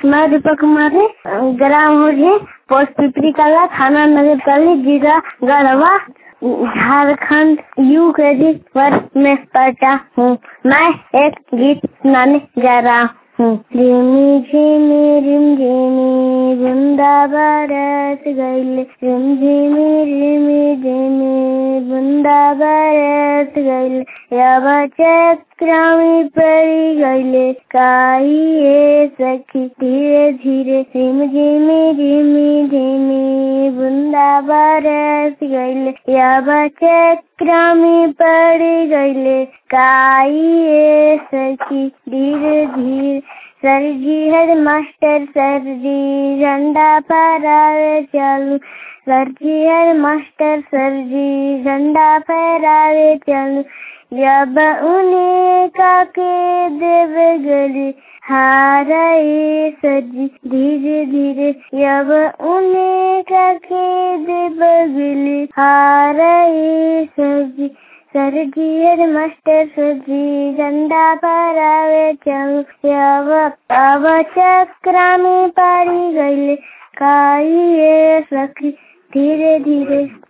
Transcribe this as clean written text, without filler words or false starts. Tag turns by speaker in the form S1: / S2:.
S1: मैं दीपक कुमार है, gram होजे, post पिपरी कला, थाना नगर पाली, जिला गढ़वा, झारखंड, यूकेजी वर्ग में पढ़ता हूँ। मैं एक गीत सुनाने जा रहा हूँ। रिमी झिमी रिम झिमी बुंदा बरस गइले, रिम झिमी बुंदा बरस गइले, अब चक्रामी पड़ी गइले, काहे सखी धीरे धीरे, रिम झिमी बुंदा बरस गइले, अब चक्रामी पड़ी गइले, काहे सखी धीरे धीरे। सरजी हेड मास्टर सरजी झंडा फहरावे चालू, सरजी हेड मास्टर सरजी झंडा फहरावे चालू, जब उन्हें काके देवे गले, हारे सरजी धीरे धीरे, जब उन्हें काके देवे गले, हारे सरजी। सरजी हेड मास्टर सरजी झंडा फहरावे चालू, अब चक्रा में पड़ी गइले, काहे सखी धीरे धीरे।